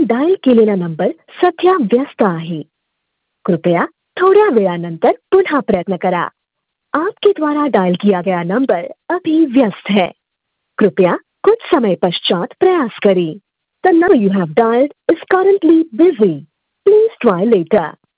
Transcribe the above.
Dial केलेला number सध्या व्यस्त आहे. कृपया थोड्या वेळानंतर पुन्हा प्रयत्न करा. आपके द्वारा डायल किया गया नंबर अभी व्यस्त है. कृपया कुछ समय पश्चात प्रयास करें. The number you have dialed is currently busy. Please try later.